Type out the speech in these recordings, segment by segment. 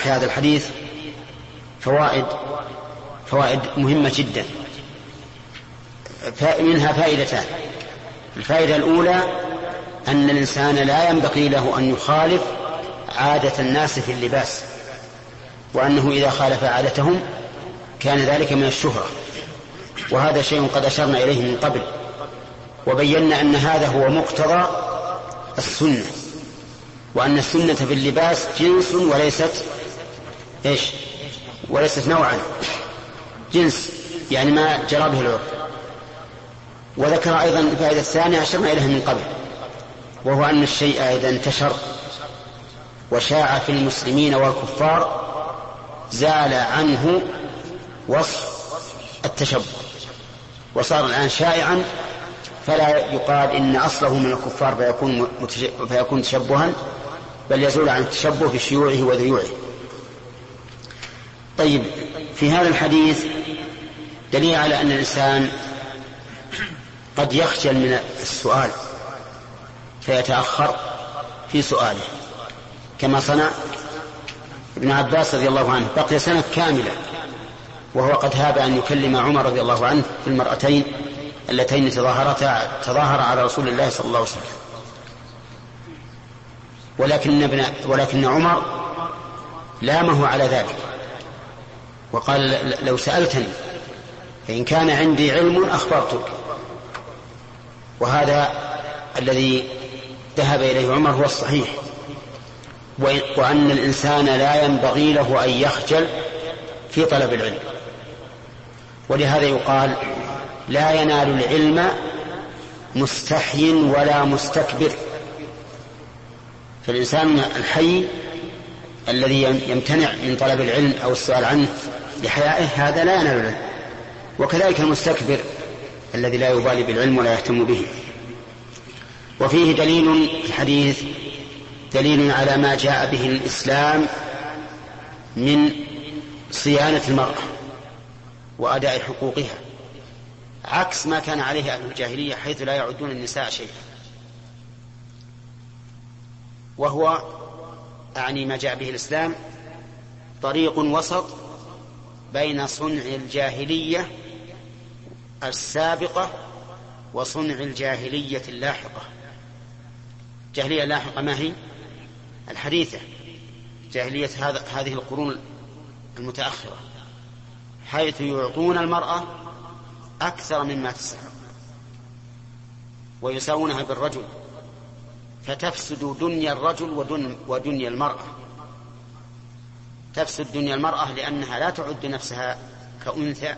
هذا الحديث فوائد مهمة جدا. منها فائدتان. الفائدة الأولى أن الإنسان لا ينبغي له أن يخالف عادة الناس في اللباس، وأنه إذا خالف عادتهم كان ذلك من الشهرة، وهذا شيء قد أشرنا إليه من قبل، وبينا أن هذا هو مقتضى السنة، وأن السنة في اللباس جنس وليست نوعا، جنس يعني ما جرى به العرف. وذكر أيضا الفائدة الثانية أشرنا إليها من قبل، وهو أن الشيء إذا انتشر وشاع في المسلمين والكفار زال عنه وصف التشبه، وصار الآن شائعا، فلا يقال إن أصله من الكفار فيكون تشبها، بل يزول عن التشبه بشيوعه وذيوعه. طيب، في هذا الحديث دليل على أن الإنسان قد يخجل من السؤال فيتأخر في سؤاله، كما صنع ابن عباس رضي الله عنه، بقي سنة كاملة وهو قد هاب أن يكلم عمر رضي الله عنه في المرأتين اللتين تظاهر على رسول الله صلى الله عليه وسلم، ولكن عمر لامه على ذلك وقال: لو سألتني فإن كان عندي علم أخبرتك. وهذا الذي ذهب إليه عمر هو الصحيح، وأن الإنسان لا ينبغي له أن يخجل في طلب العلم. ولهذا يقال: لا ينال العلم مستحي ولا مستكبر. فالإنسان الحي الذي يمتنع من طلب العلم أو السؤال عنه لحيائه هذا لا ينال العلم، وكذلك المستكبر الذي لا يبالي بالعلم ولا يهتم به. وفيه دليل في الحديث، دليل على ما جاء به الإسلام من صيانة المرأة وأداء حقوقها، عكس ما كان عليه أهل الجاهلية حيث لا يعدون النساء شيئا. وهو أعني ما جاء به الإسلام طريق وسط بين صنع الجاهلية السابقة وصنع الجاهلية اللاحقة. الجاهلية اللاحقة ما هي؟ الحديثة، جاهلية هذه القرون المتأخرة، حيث يعطون المرأة أكثر مما تستحق ويساوونها بالرجل، فتفسد دنيا الرجل ودنيا المرأة. تفسد دنيا المرأة لأنها لا تعد نفسها كأنثى،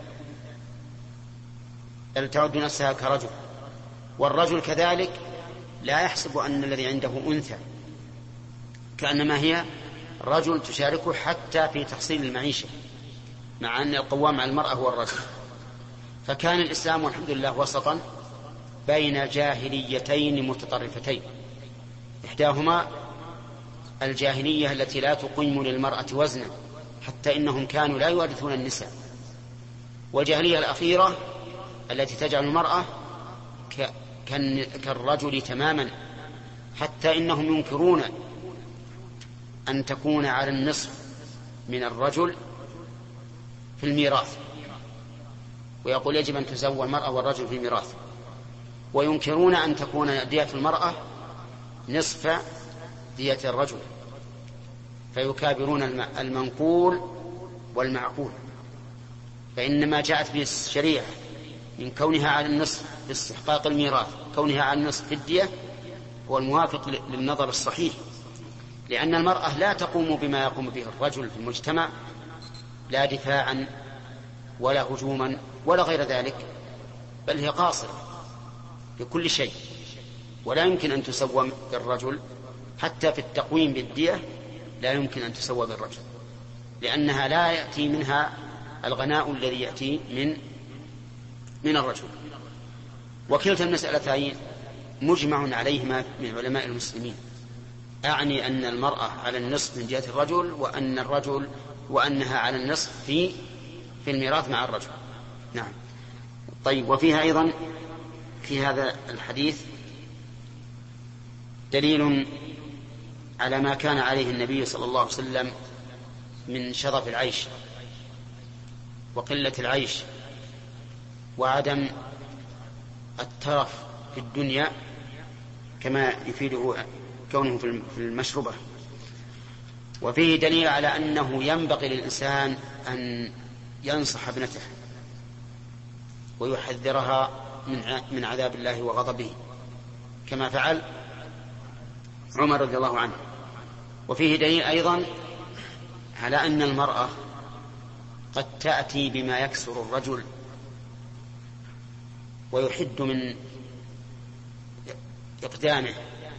بل تعد نفسها كرجل، والرجل كذلك لا يحسب أن الذي عنده أنثى، كأنما هي رجل تشاركه حتى في تحصيل المعيشة، مع أن القوام على المرأة هو الرجل. فكان الإسلام والحمد لله وسطا بين جاهليتين متطرفتين، إحداهما الجاهلية التي لا تقيم للمرأة وزنا حتى إنهم كانوا لا يورثون النساء، والجاهلية الأخيرة التي تجعل المرأة كالرجل تماما، حتى إنهم ينكرون أن تكون على النصف من الرجل في الميراث، ويقول يجب أن تسوى المرأة والرجل في الميراث، وينكرون أن تكون دية المرأة نصف دية الرجل، فيكابرون المنقول والمعقول. فإنما جاءت به الشريعة من كونها على النصف في استحقاق الميراث، كونها على النصف في الدية، هو الموافق للنظر الصحيح، لأن المرأة لا تقوم بما يقوم به الرجل في المجتمع، لا دفاعا ولا هجوما ولا غير ذلك، بل هي قاصرة بكل شيء، ولا يمكن أن تسوى بالرجل حتى في التقويم بالدية، لا يمكن أن تسوى بالرجل، لأنها لا يأتي منها الغناء الذي يأتي من الرجل. وكلتا المسألتين مجمع عليهما من علماء المسلمين، أعني أن المرأة على النصف من جهة الرجل، وأنها على النصف في الميراث مع الرجل. نعم. طيب، وفيها أيضا في هذا الحديث دليل على ما كان عليه النبي صلى الله عليه وسلم من شرف العيش وقلة العيش وعدم الترف في الدنيا كما يفيده كونه في المشروبة. وفيه دليل على أنه ينبغي للإنسان أن ينصح ابنته ويحذرها من عذاب الله وغضبه كما فعل عمر رضي الله عنه. وفيه دليل أيضا على أن المرأة قد تأتي بما يكسر الرجل ويحد من إقدامه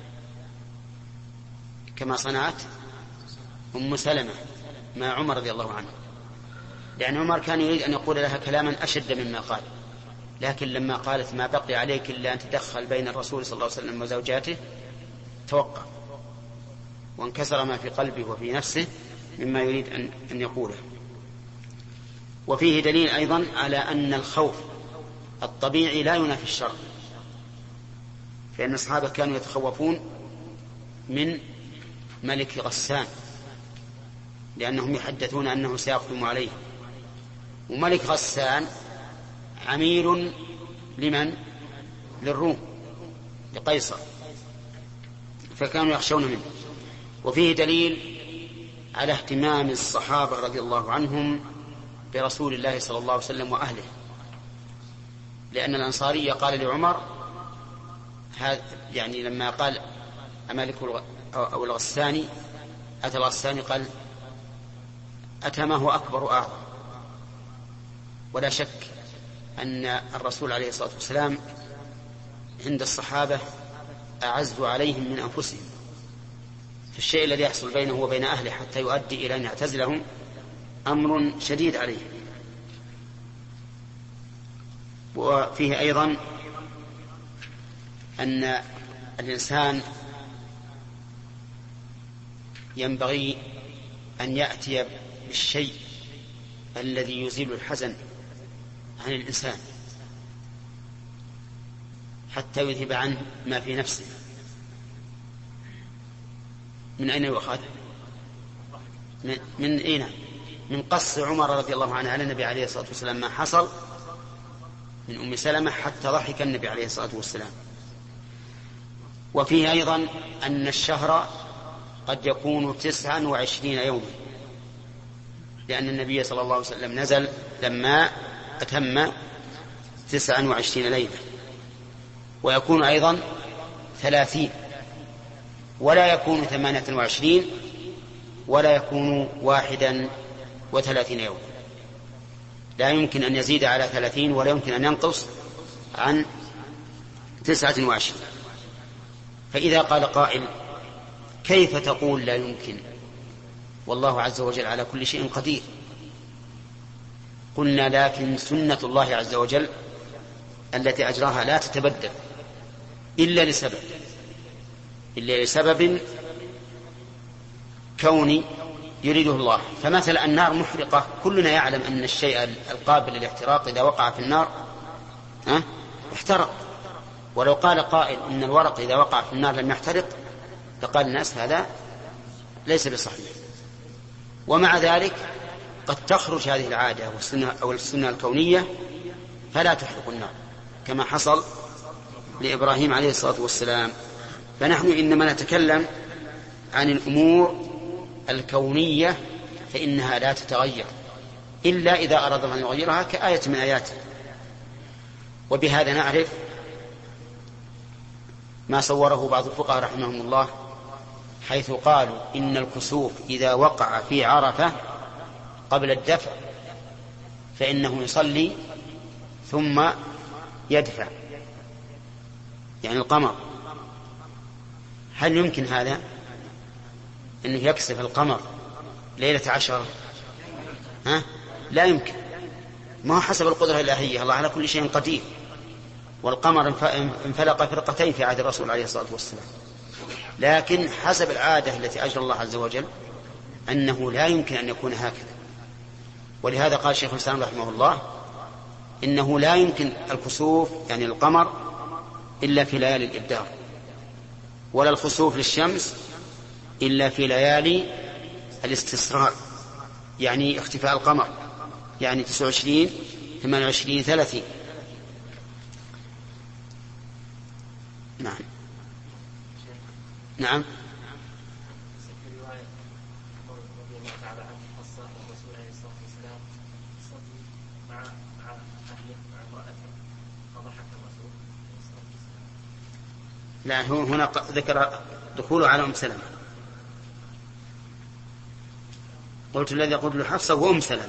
كما صنعت أم سلمة مع عمر رضي الله عنه، لأن عمر كان يريد أن يقول لها كلاما أشد مما قال، لكن لما قالت ما بقي عليك إلا أن تدخل بين الرسول صلى الله عليه وسلم وزوجاته توقع وانكسر ما في قلبه وفي نفسه مما يريد أن يقوله. وفيه دليل أيضا على أن الخوف الطبيعي لا ينافي الشر، فإن الصحابة كانوا يتخوفون من ملك غسان لأنهم يحدثون أنه سيقدم عليه، وملك غسان عميل لمن؟ للروم، لقيصر، فكانوا يخشون منه. وفيه دليل على اهتمام الصحابة رضي الله عنهم برسول الله صلى الله عليه وسلم وأهله، لأن الأنصاري قال لعمر يعني لما قال أمالك أو الغساني أتى الغساني قال أتى ما هو أكبر وأعظم. ولا شك أن الرسول عليه الصلاة والسلام عند الصحابة أعز عليهم من أنفسهم، فالشيء الذي يحصل بينه وبين أهله حتى يؤدي إلى أن يعتزلهم أمر شديد عليه. وفيه أيضا أن الإنسان ينبغي أن يأتي بالشيء الذي يزيل الحزن عن الإنسان حتى يذهب عنه ما في نفسه. من أين يؤخذ؟ من أين؟ من قص عمر رضي الله عنه على النبي عليه الصلاة والسلام ما حصل من أم سلمة حتى ضحك النبي عليه الصلاة والسلام. وفيه أيضا أن الشهر قد يكون 29 يوما، لأن النبي صلى الله عليه وسلم نزل لما أتم 29 ليلة، ويكون أيضا 30، ولا يكون 28، ولا يكون 31 يوم. لا يمكن أن يزيد على 30، ولا يمكن أن ينقص عن 29. فإذا قال قائل كيف تقول لا يمكن والله عز وجل على كل شيء قدير؟ قلنا لكن سنة الله عز وجل التي أجراها لا تتبدل إلا لسبب كوني يريده الله. فمثل النار محرقة، كلنا يعلم أن الشيء القابل للاحتراق إذا وقع في النار احترق. ولو قال قائل إن الورق إذا وقع في النار لم يحترق لقال الناس هذا ليس بصحيح. ومع ذلك قد تخرج هذه العادة أو السنة الكونية فلا تحرق النار كما حصل لإبراهيم عليه الصلاة والسلام. فنحن إنما نتكلم عن الأمور الكونية فإنها لا تتغير إلا إذا أراد الله أن يغيرها كآية من آياته. وبهذا نعرف ما صوره بعض الفقهاء رحمهم الله حيث قالوا إن الكسوف إذا وقع في عرفة قبل الدفع فإنه يصلي ثم يدفع، يعني القمر. هل يمكن هذا أنه يكسف القمر ليلة 10؟ لا يمكن، ما هو حسب القدرة الإلهية، الله على كل شيء قدير. والقمر انفلق فرقتين في عهد الرسول عليه الصلاة والسلام، لكن حسب العادة التي أجرى الله عز وجل أنه لا يمكن أن يكون هكذا. ولهذا قال شيخ الإسلام رحمه الله إنه لا يمكن الكسوف يعني القمر إلا في ليالي الإبدار، ولا الخسوف للشمس إلا في ليالي الاستسرار. يعني اختفاء القمر، يعني 29 28 30. نعم نعم. لا، هو هنا ذكر دخوله على أم سلمة. قلت الذي يقول له حفصة وأم سلمة،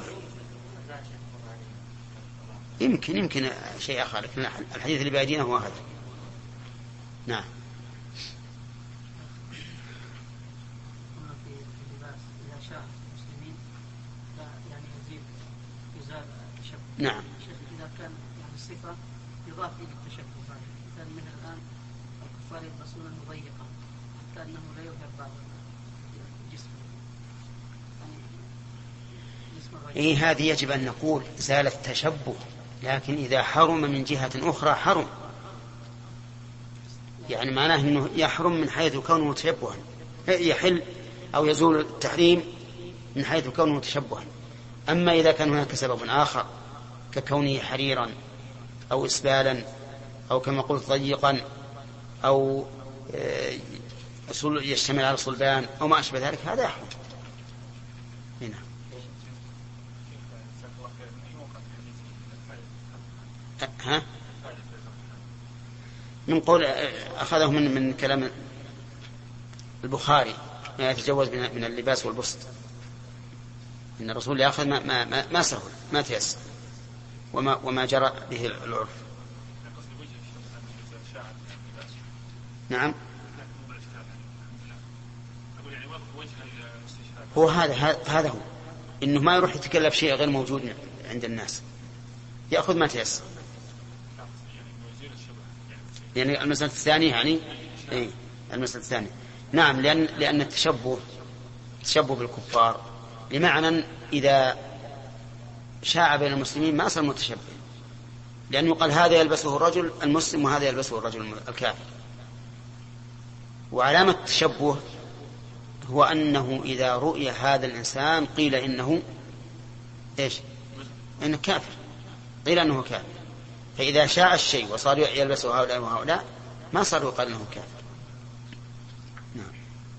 يمكن شيء آخر، لكن الحديث اللي بأيدينا هو هذا. نعم. نعم. إذا كان يعني الصفة يضاف إلى التشبه، كان من الآن الكفار يلبسون المضيقة حتى أنه لا يظهر بعض الجسم. إيه، هذه يجب أن نقول زال التشبه، لكن إذا حرم من جهة أخرى حرم، يعني معناه أنه يحرم من حيث كونه تشبها، يحل أو يزول التحريم من حيث كونه تشبها. أما إذا كان هناك سبب آخر ككونه حريرا أو إسبالا أو كما قلت ضيقا أو يشتمل على صلبان أو ما أشبه ذلك، هذا يحرم. هنا ها من قول أخذه من كلام البخاري ما يتجوز من اللباس والبسط، إن الرسول يأخذ ما سهل ما تيسر وما جرى به العرف. نعم. هو هذا هو إنه ما يروح يتكلف شيء غير موجود عند الناس، يأخذ ما تيسر. يعني المسألة الثانية يعني إيه المسألة الثانية. نعم، لأن التشبه بالكفار لمعنى إذا شاع بين المسلمين ما صار متشبه، لأنه قال هذا يلبسه الرجل المسلم وهذا يلبسه الرجل الكافر. وعلامة التشبه هو أنه إذا رؤي هذا الإنسان قيل إنه إيش؟ إنه كافر، قيل أنه كافر. فإذا شاع الشيء وصار يلبسه هؤلاء وهؤلاء ما صار يقال أنه كافر. نعم.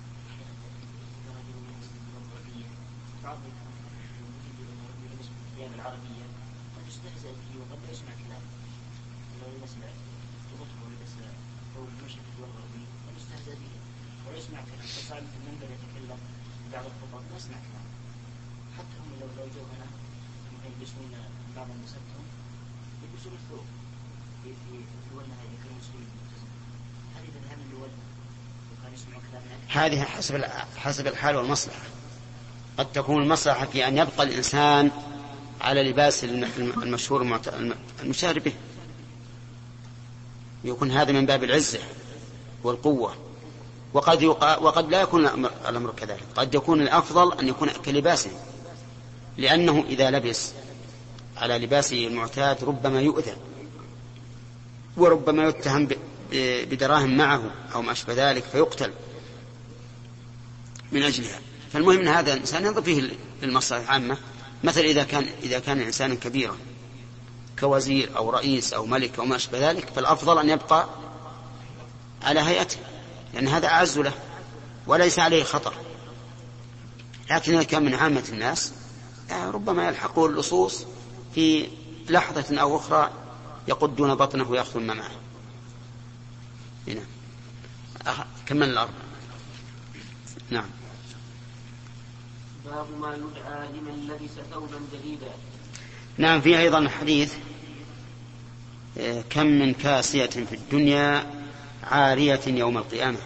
هذه حسب الحال والمصلحة. قد تكون المصلحة في أن يبقى الإنسان على لباس المشهور المشهر به، يكون هذا من باب العزة والقوة. وقد لا يكون الأمر كذلك، قد يكون الأفضل أن يكون كلباسه، لأنه إذا لبس على لباسه المعتاد ربما يؤذى وربما يتهم بدراهم معه أو ما أشبه ذلك فيقتل من أجلها. فالمهم أن هذا الإنسان ينظر فيه للمصلحة العامة. مثل إذا كان إنسانا كبيرا كوزير أو رئيس أو ملك أو ما أشبه ذلك، فالأفضل أن يبقى على هيئته، لأن هذا أعز له وليس عليه خطر. لكن إذا كان من عامة الناس ربما يلحقه اللصوص في لحظة أو أخرى يقدون بطنه ويأخذون ما معه. هنا كمل الأرض. نعم. باب ما يدعى لمن لبس ثوبا جديدا. نعم. في أيضا حديث كم من كاسية في الدنيا عارية يوم القيامة.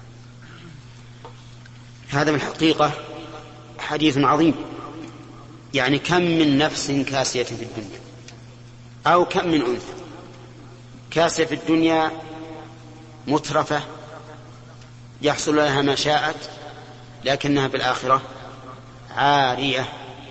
هذا بالحقيقة حديث عظيم، يعني كم من نفس كاسية في الدنيا، أو كم من أنثى كاسية في الدنيا مترفة يحصل لها ما شاءت، لكنها بالآخرة عارية.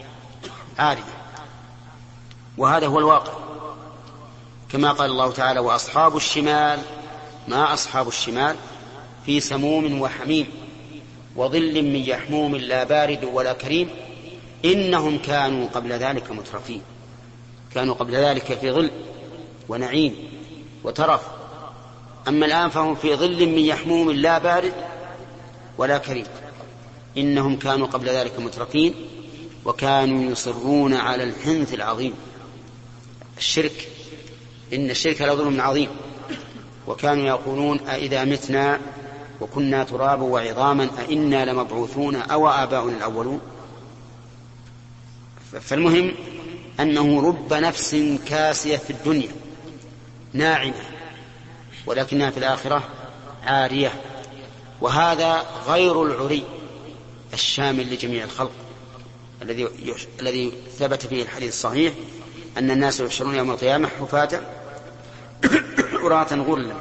وهذا هو الواقع، كما قال الله تعالى وأصحاب الشمال ما أصحاب الشمال في سموم وحميم وظل من يحموم لا بارد ولا كريم إنهم كانوا قبل ذلك مترفين، كانوا قبل ذلك في ظل ونعيم وترف، أما الآن فهم في ظل من يحموم لا بارد ولا كريم. إنهم كانوا قبل ذلك مترفين وكانوا يصرون على الحنث العظيم، الشرك، إن الشرك لظلم عظيم. وكانوا يقولون أئذا متنا وكنا ترابا وعظاما أئنا لمبعوثون أو آباؤنا الأولون. فالمهم أنه رب نفس كاسية في الدنيا ناعمة ولكنها في الآخرة عارية، وهذا غير العري الشامل لجميع الخلق الذي ثبت فيه الحديث الصحيح أن الناس يحشرون يوم القيامة حفاة عراة غرلا.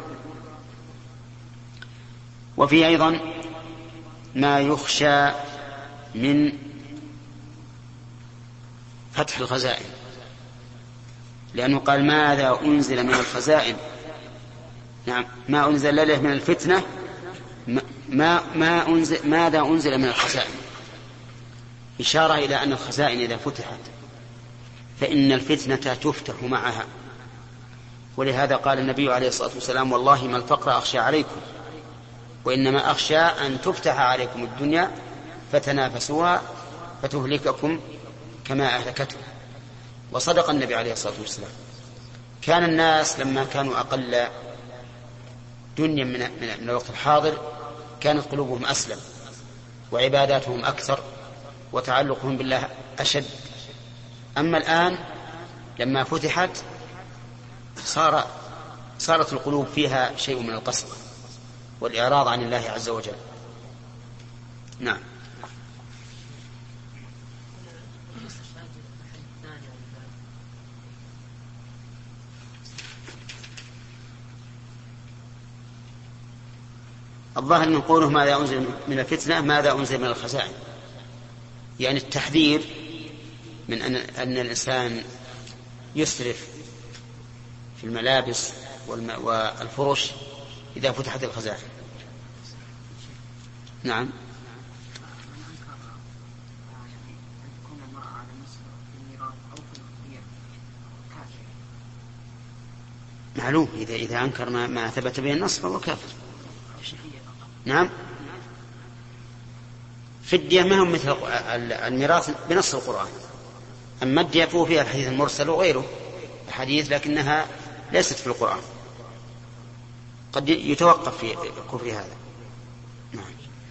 وفي أيضا ما يخشى من فتح الخزائن، لأنه قال ماذا أنزل من الخزائن، نعم ما أنزل له من الفتنة، ماذا أنزل من الخزائن، إشارة إلى أن الخزائن إذا فتحت فإن الفتنة تفتح معها. ولهذا قال النبي عليه الصلاة والسلام والله ما الفقر أخشى عليكم وإنما أخشى أن تفتح عليكم الدنيا فتنافسوها فتهلككم كما أهلكتها. وصدق النبي عليه الصلاة والسلام. كان الناس لما كانوا أقل دنيا من الوقت الحاضر كانت قلوبهم أسلم وعباداتهم أكثر وتعلقهم بالله أشد. أما الآن لما فتحت صارت القلوب فيها شيء من القسوة والإعراض عن الله عز وجل. نعم. الظاهر من قوله ماذا أنزل من الفتنة ماذا أنزل من الخزائن، يعني التحذير من أن الإنسان يسرف في الملابس والفرش إذا فتحت الخزائن. نعم. معلوم إذا أنكر ما ثبت به النص فهو كافر. نعم. فدية ما هم مثل الميراث بنص القرآن، أما الدية فيها الحديث المرسل وغيره الحديث لكنها ليست في القرآن، قد يتوقف في كفر هذا. نعم.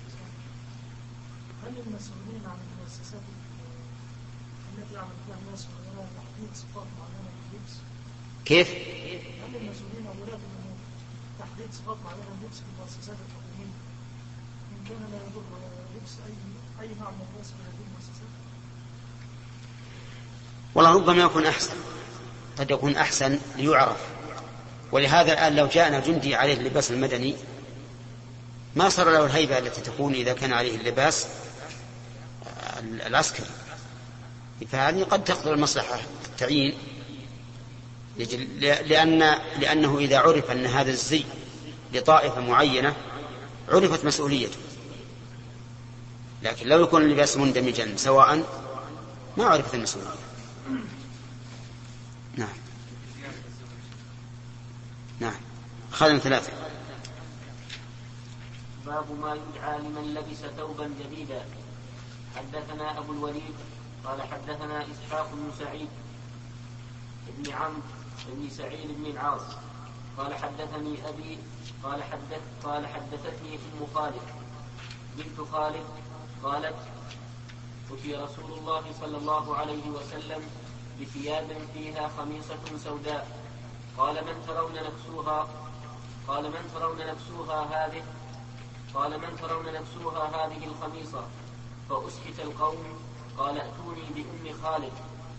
هل المسؤولين عن المؤسسات التي يعمل فيها الناس ولا تحديد صفات معينة لللبس؟ كيف؟ هل المسؤولين عن ولاة الأمور تحديد صفات معينة لللبس في المؤسسات الحكومية إن كان لا يضر لبس أي نوع من الناس في هذه المؤسسات؟ والله ربما يكون أحسن، قد يكون أحسن ليعرف. ولهذا الآن لو جاءنا جندي عليه اللباس المدني ما صار له الهيبة التي تكون إذا كان عليه اللباس العسكري، فهذه قد تقدر المصلحة التعيين، لأنه إذا عرف أن هذا الزي لطائفة معينة عرفت مسؤوليته. لكن لو يكون اللباس مندمجا سواء ما عرفت المسؤولية. نعم. نعم. خادم 3. باب ما يدعى لمن لبس ثوبا جديدا. حدثنا أبو الوليد قال حدثنا إسحاق بن سعيد بن عمرو بن سعيد بن العاص قال حدثني أبي قال حدثتني أم خالد بنت خالد قالت أتي رسول الله صلى الله عليه وسلم بثياب فيها خميصة سوداء قال من ترون نكسوها هذه الخميصة؟ فأسكت القوم. قال ائتوني بأم خالد.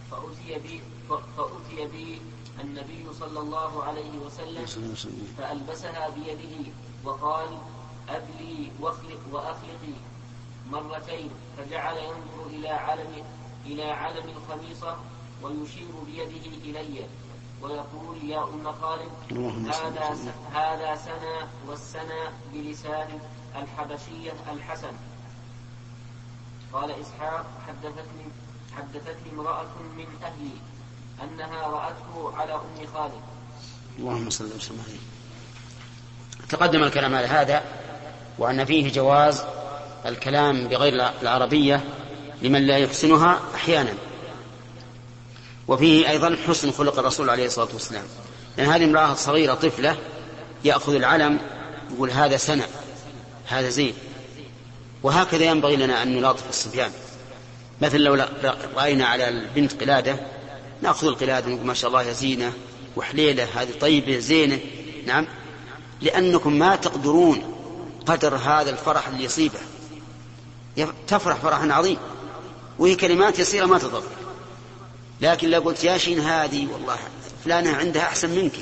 فأتي بي النبي صلى الله عليه وسلم فألبسها بيده وقال أبلي وأخلقي مرتين، فجعل ينظر إلى علم الخميصة ويشير بيده إلي ويقول يا أم خالد هذا سنى والسنى بلسان الحبشية الحسن. قال إسحاق حدثتني امرأة من أهلي أنها رأته على أم خالد. اللهم صل وسلم عليه. تقدم الكلام على هذا، وأن فيه جواز الكلام بغير العربية لمن لا يحسنها أحيانا، وفيه أيضا حسن خلق الرسول عليه الصلاة والسلام، لأن هذه امرأة صغيرة طفلة يأخذ العلم يقول هذا سنة، هذا زين. وهكذا ينبغي لنا أن نلاطف الصبيان. مثل لو رأينا على البنت قلادة نأخذ القلادة ونقول ما شاء الله يا زينة وحليلة، هذه طيبة زينة. نعم، لأنكم ما تقدرون قدر هذا الفرح اللي يصيبه، تفرح فرحا عظيم وهي كلمات يسيرة ما تضر. لكن لو قلت يا شين هذه والله فلانة عندها أحسن منك،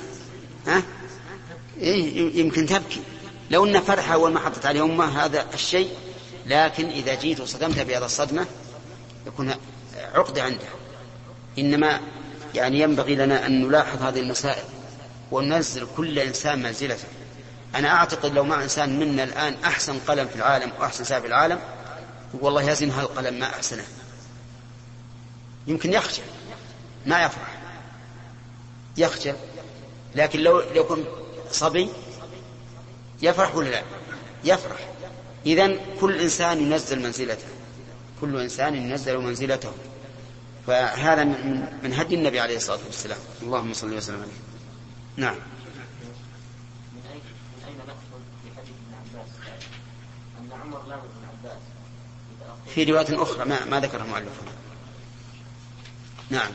يمكن تبكي لو أن فرحة أول ما حطت عليه أمه هذا الشيء. لكن إذا جيت وصدمتها بهذا الصدمة يكون عقدة عندها. إنما يعني ينبغي لنا أن نلاحظ هذه المسائل وننزل كل إنسان منزلته. أنا أعتقد لو مع إنسان منا الآن أحسن قلم في العالم وأحسن ساعة في العالم والله يزن هذا القلم ما أحسنه، يمكن يخجل ما يفرح، يخجل. لكن لو كنت صبي يفرح ولا لا؟ يفرح. إذن كل إنسان ينزل منزلته، كل إنسان ينزل منزلته. فهذا من هدي النبي عليه الصلاة والسلام. اللهم صل وسلم عليه. نعم. من أين نحصل في حديث ابن عباس أن عمر لام ابن عباس في رواية أخرى ما ذكرها المؤلف. نعم.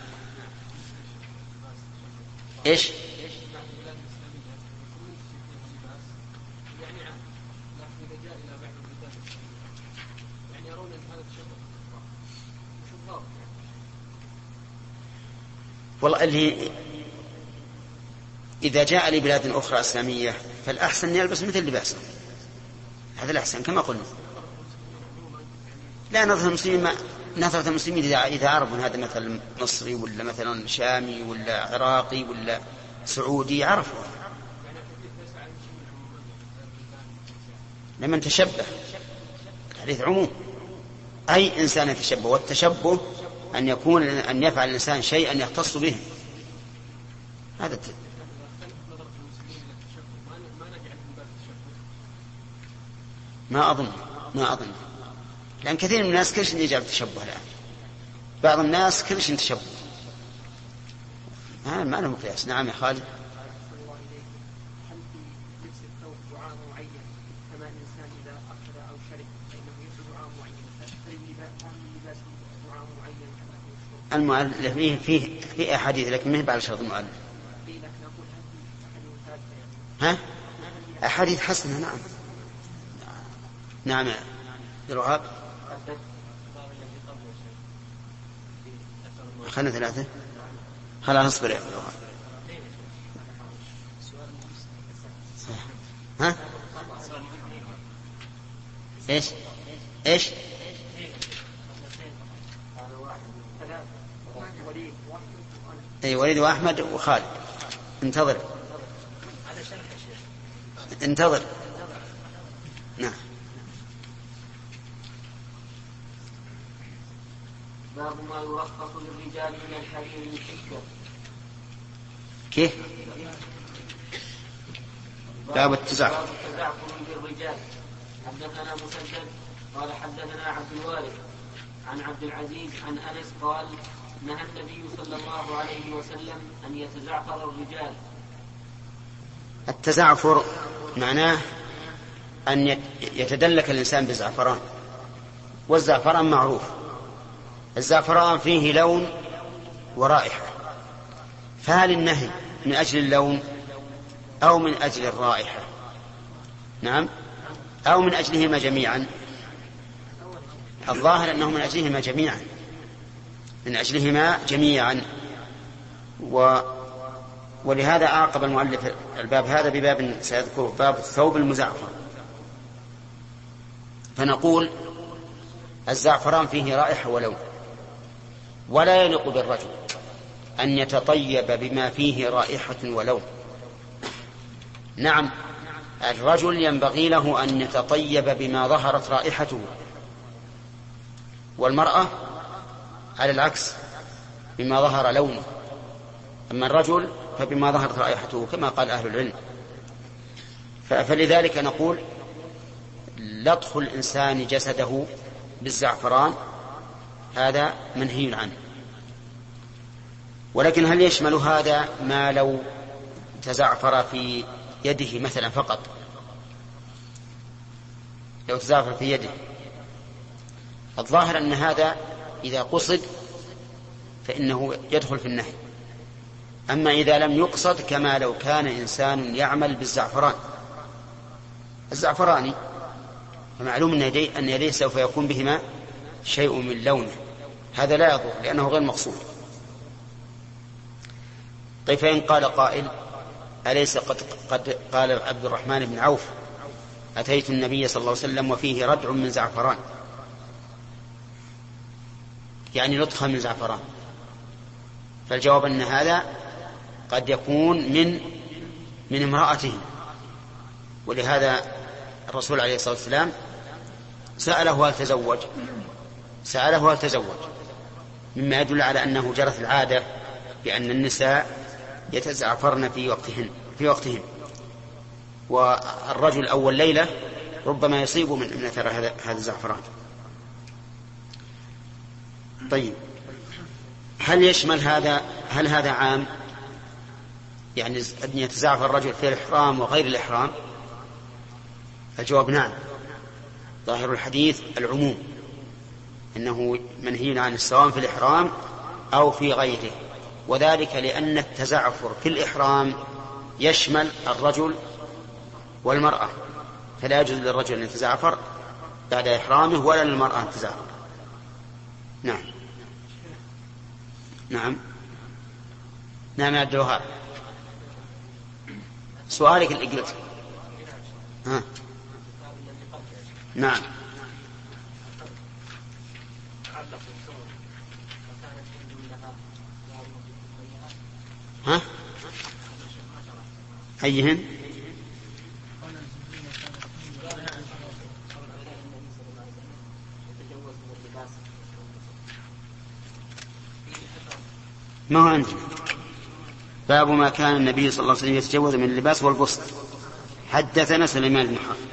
إيش؟ والله اللي إذا جاء لبلاد أخرى إسلامية فالأحسن أن يلبس مثل لباسه، هذا الأحسن كما قلنا. لا نظرة المسلمين إذا عرفوا هذا مثلا مصري ولا مثلا شامي ولا عراقي ولا سعودي عرفوا. لمن تشبه، الحديث عموم، أي إنسان يتشبه. والتشبه أن يفعل الإنسان شيئا يختص به. هذا ما أظن لأن كثير من الناس كل شيء يجعل التشبه الآن. بعض الناس كل شيء تشبه، ما له مقياس. نعم يا خالد. المؤلف فيه أحاديث لكن ما هي بعد شرط المؤلف. أحاديث حسنة. نعم نعم يا رهاب. خلنا 3. خلاص اصبر يا رهاب. ايش اي وليد واحمد وخالد. انتظر. نعم. باب ما يرخص للرجال من الحرير للحكة. كيف؟ باب التزعفر للرجال. حدثنا مسدد قال حدثنا عبد الوارث عن عبد العزيز عن أنس قال نهى النبي صلى الله عليه وسلم أن يتزعفر الرجال. التزعفر معناه أن يتدلك الإنسان بزعفران، والزعفران معروف. الزعفران فيه لون ورائحة، فهل النهي من أجل اللون أو من أجل الرائحة؟ نعم، أو من أجلهما جميعا؟ الظاهر أنه من أجلهما جميعا. ولهذا أعقب المؤلف الباب هذا بباب سيذكره، باب الثوب المزعفر. فنقول الزعفران فيه رائحة ولون، ولا يليق بالرجل أن يتطيب بما فيه رائحة ولون. نعم، الرجل ينبغي له أن يتطيب بما ظهرت رائحته، والمرأة على العكس بما ظهر لونه، أما الرجل فبما ظهرت رائحته كما قال أهل العلم. فلذلك نقول لطخ الإنسان جسده بالزعفران هذا منهي عنه. ولكن هل يشمل هذا ما لو تزعفر في يده مثلا فقط؟ لو تزعفر في يده، الظاهر أن هذا إذا قصد فإنه يدخل في النهي. أما إذا لم يقصد كما لو كان إنسان يعمل بالزعفران الزعفراني، فمعلوم أن يديه سوف يكون بهما شيء من لونه، هذا لا يضر لأنه غير مقصود. طيب فإن قال قائل أليس قد قال عبد الرحمن بن عوف أتيت النبي صلى الله عليه وسلم وفيه ردع من زعفران، يعني لطخة من زعفران؟ فالجواب أن هذا قد يكون من امرأته، ولهذا الرسول عليه الصلاة والسلام سأله هل تزوج، مما يدل على أنه جرت العادة بأن النساء يتزعفرن في وقتهن والرجل أول ليلة ربما يصيب من أثر هذا الزعفران. طيب هل يشمل هل هذا عام، يعني أن يتزعفر الرجل في الإحرام وغير الإحرام؟ الجواب نعم، ظاهر الحديث العموم، إنه منهي عن السواء في الإحرام أو في غيره، وذلك لأن التزعفر في الإحرام يشمل الرجل والمرأة، فلا يجوز للرجل أن يتزعفر بعد إحرامه ولا للمرأة أن تزعفر. نعم يا عبد الوهاب، سؤالك اللي قلت. نعم. أيهن؟ ما هو عندنا باب ما كان النبي صلى الله عليه وسلم يتجوز من اللباس والبسط. حدثنا سليمان بن حرب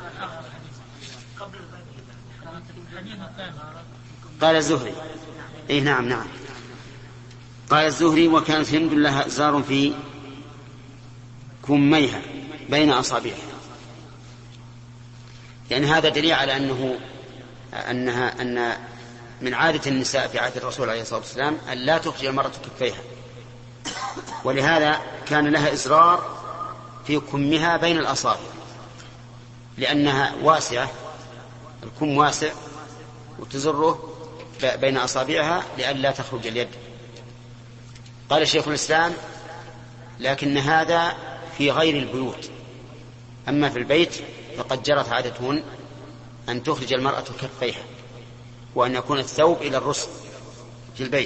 قال الزهري نعم قال الزهري وكانت هند لها إزار في كميها بين أصابعها، يعني هذا دليل على أن من عادة النساء في عهد الرسول عليه الصلاة والسلام أن لا تخرج المرأة كفيها، ولهذا كان لها إزرار في كمها بين الأصابع لأنها واسعة، الكم واسع وتزره بين أصابعها لئلا تخرج اليد. قال شيخ الإسلام لكن هذا في غير البيوت، أما في البيت فقد جرت عادتهن أن تخرج المرأة كفيها وأن يكون الثوب إلى الرسل في البيت.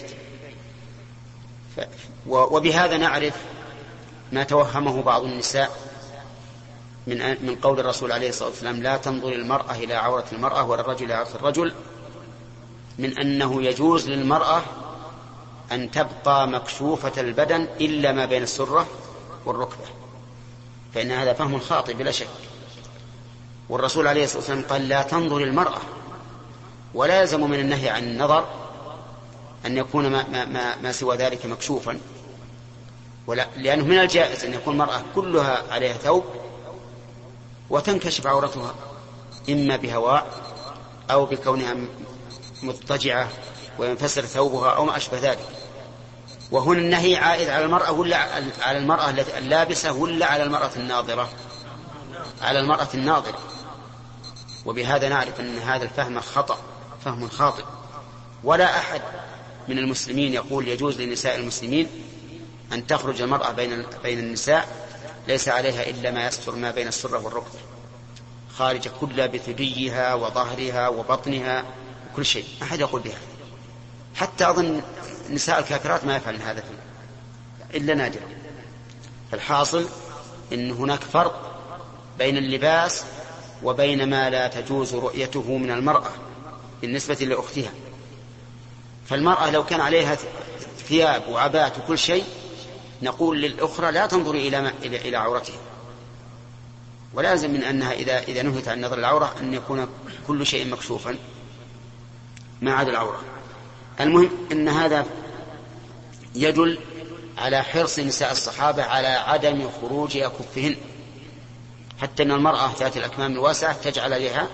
وبهذا نعرف ما توهمه بعض النساء من قول الرسول عليه الصلاة والسلام لا تنظر المرأة إلى عورة المرأة ولا الرجل إلى عورة الرجل، من أنه يجوز للمرأة أن تبقى مكشوفة البدن إلا ما بين السرة والركبة، فإن هذا فهم خاطئ بلا شك. والرسول عليه الصلاة والسلام قال لا تنظر المرأة، ولا يلزم من النهي عن النظر أن يكون ما سوى ذلك مكشوفا، لأنه من الجائز أن يكون المرأة كلها عليها ثوب وتنكشف عورتها إما بهواء أو بكونها مضطجعة وينفسر ثوبها أو ما أشبه ذلك. وهنا النهي عائد على المرأة ولا على المرأة اللابسة ولا على المرأة الناظرة؟ على المرأة الناظرة. وبهذا نعرف أن هذا الفهم فهم خاطئ، ولا أحد من المسلمين يقول يجوز لنساء المسلمين أن تخرج المرأة بين النساء ليس عليها إلا ما يستر ما بين السرة والركبة، خارج كلها بثديها وظهرها وبطنها وكل شيء، أحد يقول بها. حتى أظن نساء الكافرات ما يفعلن هذا إلا نادرا. الحاصل إن هناك فرق بين اللباس وبين ما لا تجوز رؤيته من المرأة بالنسبة لأختها. فالمرأة لو كان عليها ثياب وعبات وكل شيء نقول للأخرى لا تنظري إلى عورتها، ولازم من أنها إذا نهت عن نظر العورة أن يكون كل شيء مكشوفا ما عدا العورة. المهم أن هذا يدل على حرص نساء الصحابة على عدم خروج أكفهن، حتى أن المرأة ذات الأكمام الواسعة تجعل عليها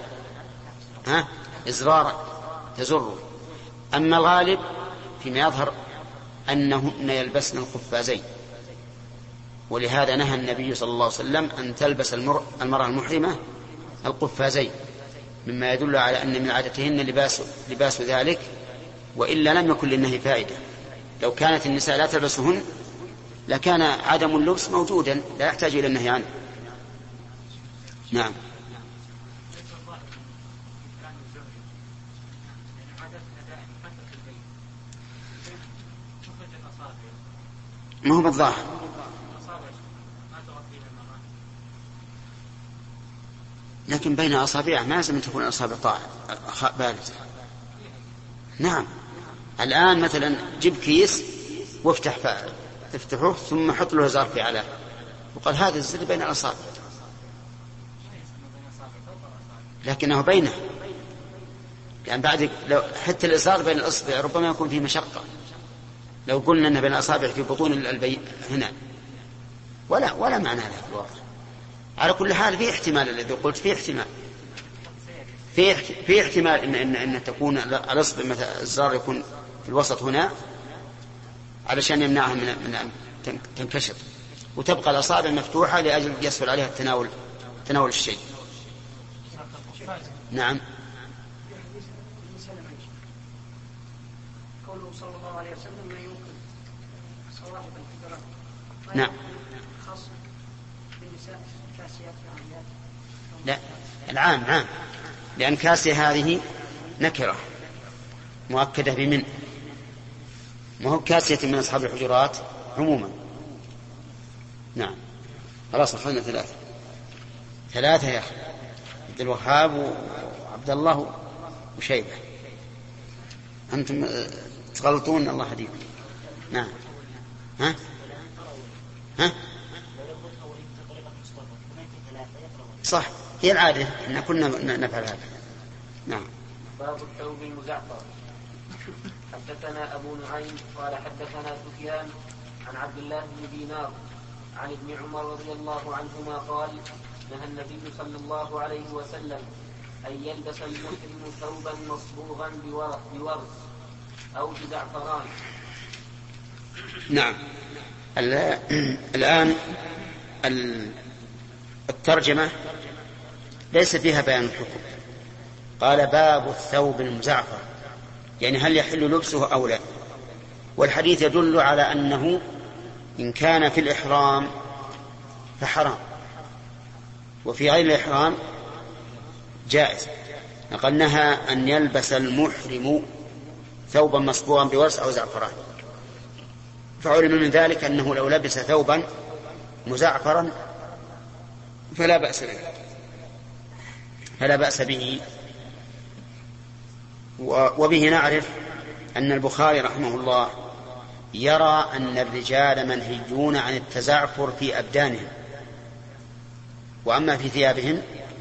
إزرارا تزره. أما الغالب فيما يظهر أنهن يلبسن القفازين، ولهذا نهى النبي صلى الله عليه وسلم أن تلبس المرأة المحرمة القفازين، مما يدل على أن من عادتهن لباس ذلك، وإلا لم يكن للنهي فائدة. لو كانت النساء لا تلبسهن لكان عدم اللبس موجودا لا يحتاج إلى النهي عنه. نعم. ما هو بالظاهر، لكن بين أصابعه ما لازم تكون الأصابع باردة. نعم. الآن مثلا جيب كيس تفتحه ثم حط له زار في علاه وقال هذا الزر بين الأصابع، لكنه بينه، يعني بعد لو حتى الإزار بين الأصبع ربما يكون فيه مشقة. لو قلنا أن بين الأصابع في بطون هنا ولا معنى له في الواقع. على كل حال في احتمال الذي قلت، في احتمال في احتمال إن تكون الأصبع مثلا الزار يكون في الوسط هنا علشان يمنعها من أن تنكشف، وتبقى الأصابع مفتوحة لأجل يسهل عليها تناول الشيء. نعم. قوله صلى الله عليه وسلم لا يمكن صواحب الفجرات. نعم. خاص بالنساء كاسيات العميات. لا، العام عام، لأن كاسية هذه نكرة مؤكدة بمن، ما هو كاسية من أصحاب الحجرات عموما. نعم. خلاص أخذنا ثلاثة يا أخي، عبد الوهاب وعبد الله وشيبة. أنتم تغلطون الله يهديكم. نعم. ها صح، هي العادة إن كنا نفعل هذا. نعم. باب الثوب المزعفر. حدثنا أبو نعيم قال حدثنا سفيان عن عبد الله بن دينار عن ابن عمر رضي الله عنهما قال نهى النبي صلى الله عليه وسلم أن يلبس المحرم ثوبا مصبوغا بورس أو بزعفران. نعم. الآن الترجمة ليس فيها بيان الحكم. قال باب الثوب المزعفر، يعني هل يحل لبسه أو لا. والحديث يدل على أنه إن كان في الإحرام فحرام، وفي غير الإحرام جائز. قال نهى أن يلبس المحرم ثوبا مصبوغا بورس أو زعفران، فعلم من ذلك أنه لو لبس ثوبا مزعفرا فلا بأس به. وبه نعرف أن البخاري رحمه الله يرى أن الرجال منهيون عن التزعفر في أبدانهم، وأما في ثيابهم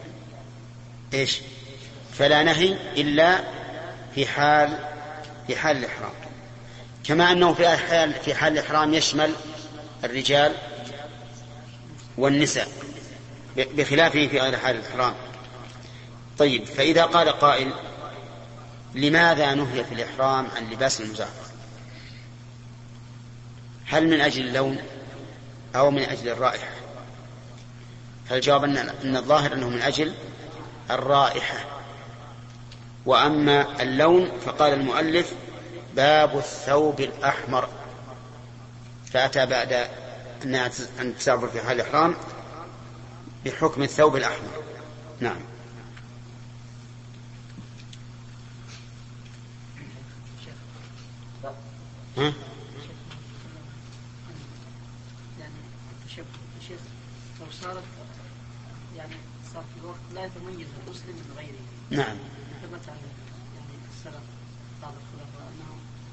فلا نهي إلا في حال الإحرام، كما أنه في حال الإحرام يشمل الرجال والنساء بخلافه في غير حال الإحرام. طيب، فإذا قال قائل لماذا نهي في الإحرام عن لباس المزعفر؟ هل من أجل اللون أو من أجل الرائحة؟ فالجواب أن الظاهر أنه من أجل الرائحة. وأما اللون فقال المؤلف باب الثوب الأحمر، فأتى بعد أن تزعفر في حال الإحرام بحكم الثوب الأحمر. نعم. يعني الشيخ لو صارت يعني صار في الوقت لا يتميز المسلم من غيره. نعم. ثبت على يعني السلف بعض الخلفاء أنهم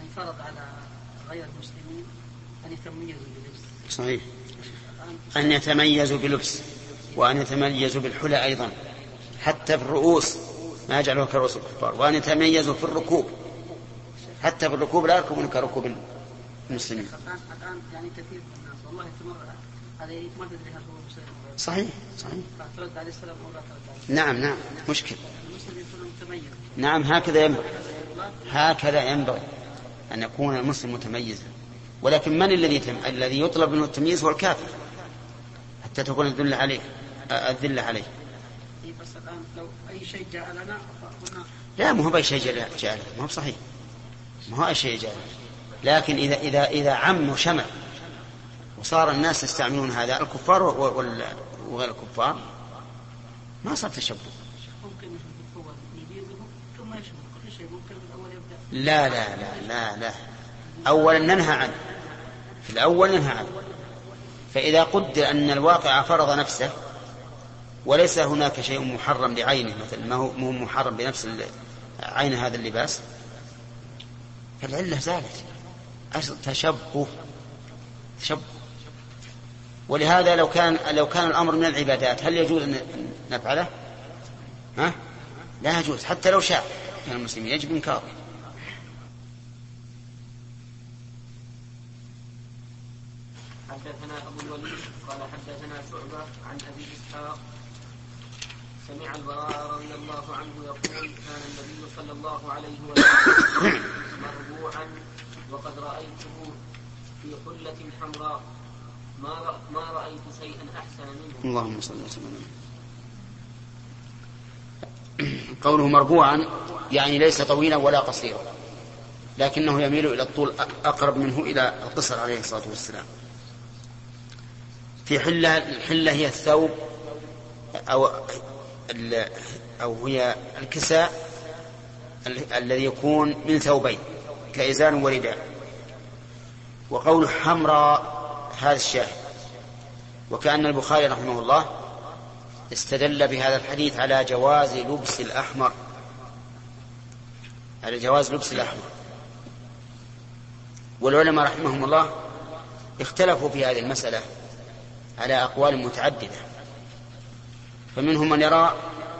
يعني فرض على غير المسلمين أن يتميزوا بلبس. صحيح، أن يتميزوا بلبس وأن يتميزوا بالحلى أيضا، حتى في الرؤوس ما يجعلوها كرؤوس الكفار، وأن يتميزوا في الركوب، حتى في الركوب لا يركبون كركوب المسلمين. الآن يعني كثير من الناس والله تمر عليه ما تدري هل هو مسلم. صحيح. فترد عليه السلام أو لا ترد عليه. نعم مشكل. المسلم يكون متميز. نعم هكذا ينبغي أن يكون المسلم متميزا، ولكن من الذي يطلب منه التمييز هو الكافر حتى تكون الذلة عليه. بس الآن لو أي شيء جاء لنا لا، ما هو أي شيء جاء لنا، ما هو صحيح، ما هو أي شيء جاء لنا. لكن إذا عم وشمل وصار الناس يستعملون هذا، الكفار وغير الكفار، ما صار تشبه. ممكن يكون يبيضهم ثم يشبه كل شيء، ممكن من الأول يبدأ. لا أولا ننهى عنه، في الأول ننهى عنه. فإذا قدر أن الواقع فرض نفسه وليس هناك شيء محرم بعينه، مثل ما هو محرم بنفس عين هذا اللباس، فالعلة زالت، تشبه. ولهذا لو كان الأمر من العبادات هل يجوز أن نفعله؟ لا يجوز، حتى لو شاء من المسلمين يجب إنكاره. حدثنا أبو الوليد قال حدثنا شعبة عن أبي إسحاق سمع البراء رضي الله عنه يقول: كان النبي صلى الله عليه وسلم مربوعا وقد رأيته في حلة حمراء ما رأيت شيئا أحسن منه. اللهم صل وسلم. قوله مربوعا يعني ليس طويلا ولا قصيرا، لكنه يميل إلى الطول أقرب منه إلى القصر عليه الصلاة والسلام. في الحلة هي الثوب أو هي الكساء الذي يكون من ثوبين كإزار ورداء. وقول حمراء هذا الشاهد. وكأن البخاري رحمه الله استدل بهذا الحديث على جواز لبس الأحمر، والعلماء رحمهم الله اختلفوا في هذه المسألة على أقوال متعددة، فمنهم من يرى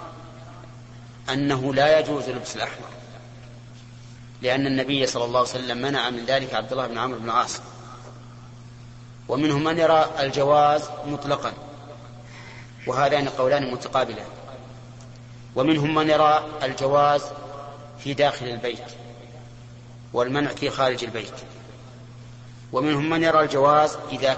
أنه لا يجوز لبس الأحمر، لأن النبي صلى الله عليه وسلم منع من ذلك عبد الله بن عمرو بن العاص. ومنهم من يرى الجواز مطلقا، وهذان قولان متقابلان. ومنهم من يرى الجواز في داخل البيت والمنع في خارج البيت. ومنهم من يرى الجواز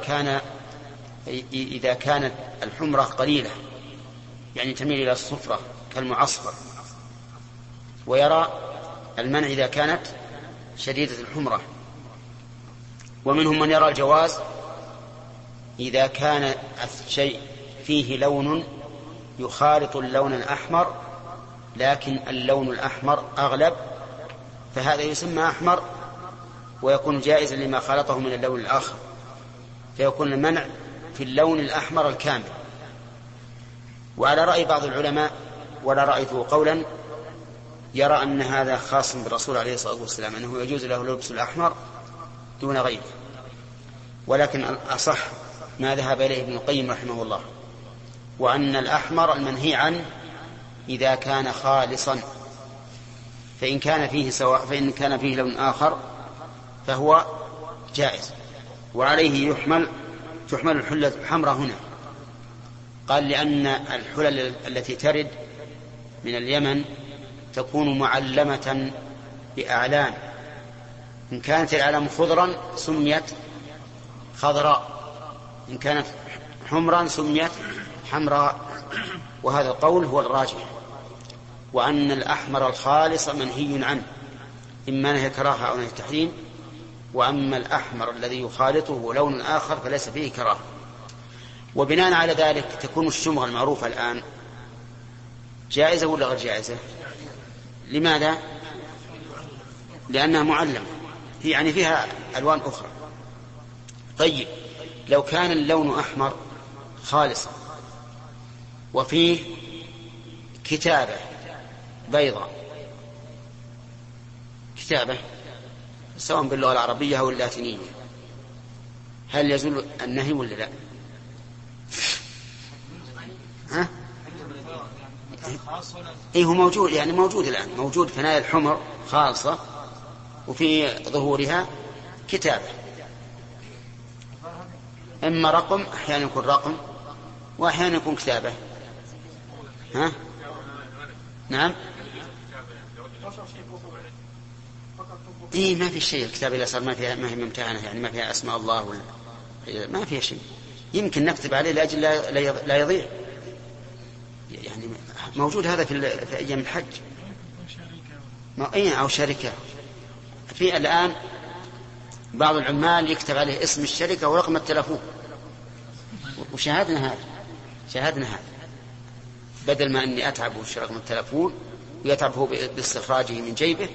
إذا كانت الحمرة قليلة، يعني تميل إلى الصفرة كالمعصفر، ويرى المنع إذا كانت شديدة الحمرة. ومنهم من يرى الجواز إذا كان الشيء فيه لون يخالط اللون الأحمر، لكن اللون الأحمر أغلب، فهذا يسمى أحمر ويكون جائزا لما خالطه من اللون الآخر، فيكون المنع في اللون الأحمر الكامل. وعلى رأي بعض العلماء، ولا رأيته قولا، يرى أن هذا خاص بالرسول عليه الصلاة والسلام، أنه يجوز له لبس الأحمر دون غيره. ولكن الأصح ما ذهب إليه ابن القيم رحمه الله، وأن الأحمر المنهي عنه إذا كان خالصا، فإن كان فيه لون آخر فهو جائز. وعليه تحمل الحلة الحمراء هنا، قال لأن الحلل التي ترد من اليمن تكون معلمة بأعلام، إن كانت الأعلام خضرا سميت خضراء، إن كانت حمرا سميت حمراء. وهذا القول هو الراجح، وأن الأحمر الخالص منهي عنه، إما نهي كراهة أو نهي تحريم. وأما الأحمر الذي يخالطه لون آخر فليس فيه كراهة. وبناء على ذلك تكون الشمغة المعروفة الآن جائزة ولا غير جائزة؟ لماذا؟ لأنها معلمة، يعني فيها ألوان أخرى. طيب، لو كان اللون أحمر خالصا وفيه كتابة بيضاء، كتابة سواء باللغة العربية أو اللاتينية. هل يزول النهي ولا لا؟ ها؟ إيه هو موجود، يعني موجود الآن، موجود ثنايا الحمر خالصة وفي ظهورها كتابة، إما رقم، أحيانا يكون رقم وأحيانا يكون كتابة. ها؟ نعم. إيه ما في شيء، الكتاب إذا صار ما هي ممتحنة، يعني ما فيها أسماء الله ولا ما فيها شيء، يمكن نكتب عليه لأجل لا يضيع، يعني موجود هذا في أيام الحج. أو شركة. في الآن بعض العمال يكتب عليه اسم الشركة ورقم التلفون، وشاهدنا هذا بدل ما أني أتعب وش رقم التلفون ويتعب هو باستخراجه من جيبه.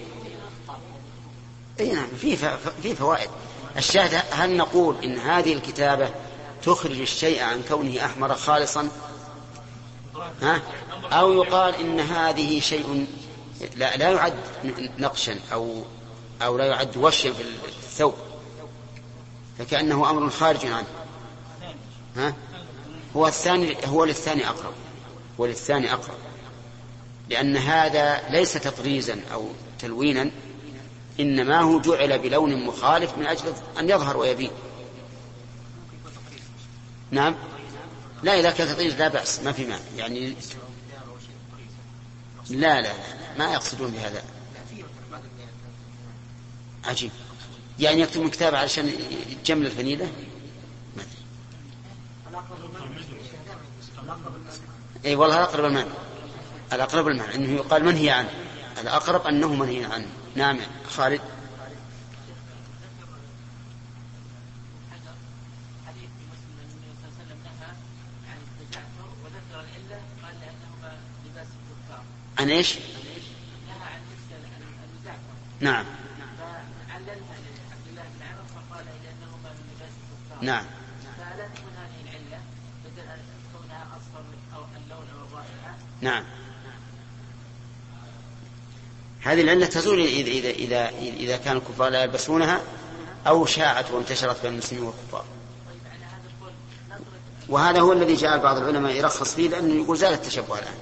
أي نعم، في فوائد. الشاهد، هل نقول إن هذه الكتابة تخرج الشيء عن كونه أحمر خالصا، ها؟ أو يقال إن هذه شيء لا يعد نقشا أو لا يعد وشيا في الثوب، فكأنه أمر خارج عنه. ها؟ هو للثاني أقرب، لأن هذا ليس تطريزا أو تلوينا، إنما هو جعل بلون مخالف من أجل أن يظهر ويبين. نعم. لا، إذا كان تطريز لا بأس، ما في مانع، يعني لا ما يقصدون بهذا. عجيب، يعني يكتبون كتاب علشان يجمل الفنيلة. اي والله الأقرب المعنى انه يقال منهي عنه، الأقرب انه منهي عنه. نعم خالد. عن ايش؟ نعم. نعم. نعم. هذه العلة تزول إذا كان الكفار لا يلبسونها أو شاعت وانتشرت بين المسلمين والكفار. وهذا هو الذي جعل بعض العلماء يرخص فيه، لأنه يقول زال التشبه الآن.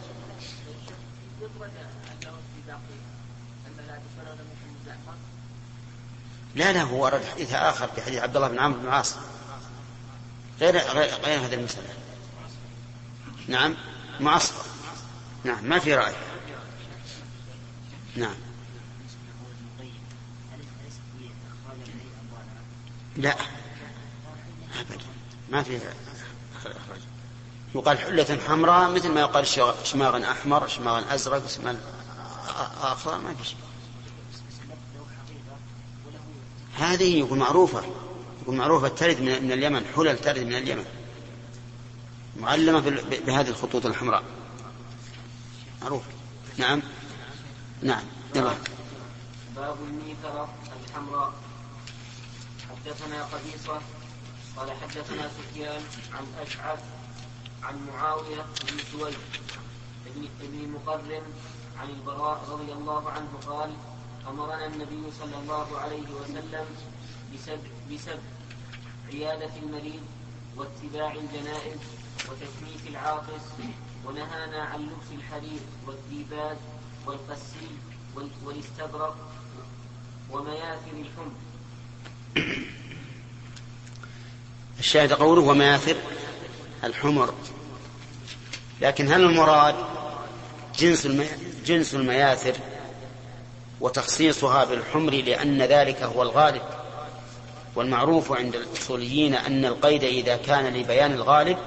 لا هو أرد حديث آخر في حديث عبد الله بن عمرو بن العاص غير هذا المسألة. نعم معصفر. نعم ما في رأي. نعم. لا أبدا ما في إخراج. يقال حلة حمراء مثل ما يقال شماغ أحمر، شماغ أزرق، شماغ أخضر، ما في شيء. هذه يقول معروفة ترد من اليمن، حلل ترد من اليمن معلمة بهذه الخطوط الحمراء معروف. نعم. يلا. باب الميثرة الحمراء. حدثنا قبيصة قال حدثنا سفيان عن أشعث عن معاوية بن سويد بن مقرن عن البراء رضي الله عنه قال أمرنا النبي صلى الله عليه وسلم بسبع عيادة المريض واتباع الجنائز وتشميت العاطس، ونهانا عن لبس الحرير والديباج والقسيل والاستبرق ومياثر الحمر. الشاهد قوله ومياثر الحمر، لكن هل المراد جنس المياثر وتخصيصها بالحمر لأن ذلك هو الغالب؟ والمعروف عند الأصوليين أن القيد إذا كان لبيان الغالب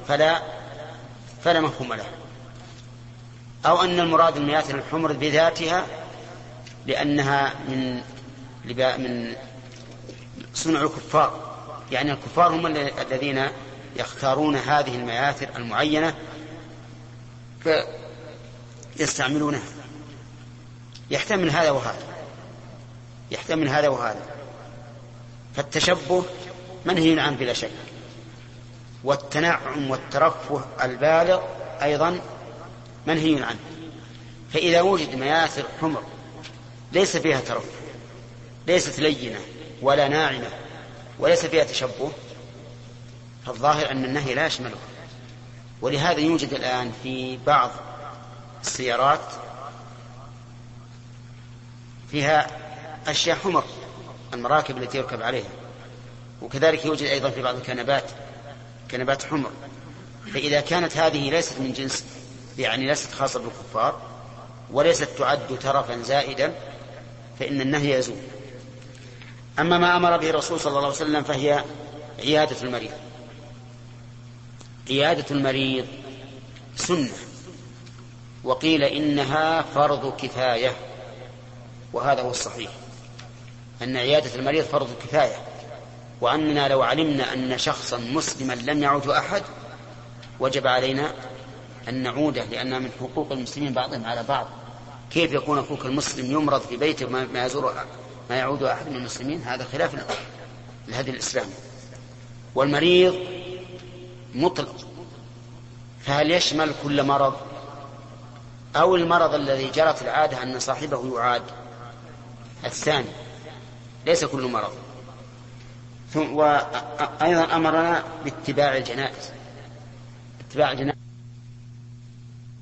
فلا مفهوم له، أو أن المراد المياثر الحمر بذاتها لأنها من صنع الكفار، يعني الكفار هم الذين يختارون هذه المياثر المعينة فيستعملونها. يحتمل هذا وهذا، فالتشبه منهي عنه بلا شك، والتنعم والترفه البالغ أيضا منهي عنه. فإذا وجد مياثر حمر ليس فيها ترفه، ليست لينة ولا ناعمة وليس فيها تشبه، فالظاهر أن النهي لا يشمله. ولهذا يوجد الآن في بعض السيارات فيها أشياء حمر، المراكب التي يركب عليها، وكذلك يوجد أيضا في بعض كنبات حمر. فإذا كانت هذه ليست من جنس، يعني ليست خاصة بالكفار وليست تعد ترفا زائدا، فإن النهي يزول. أما ما أمر به الرسول صلى الله عليه وسلم فهي عيادة المريض. عيادة المريض سنة، وقيل إنها فرض كفاية، وهذا هو الصحيح، أن عيادة المريض فرض كفاية، وأننا لو علمنا أن شخصا مسلما لم يعود أحد وجب علينا أن نعوده، لأنها من حقوق المسلمين بعضهم على بعض. كيف يكون أخوك المسلم يمرض في بيته ما يعود أحد من المسلمين؟ هذا خلاف الهدي الإسلامي. والمريض مطلق، فهل يشمل كل مرض أو المرض الذي جرت العادة أن صاحبه يعاد؟ الثاني، ليس كل مرض. وأيضا أمرنا باتباع الجنائز.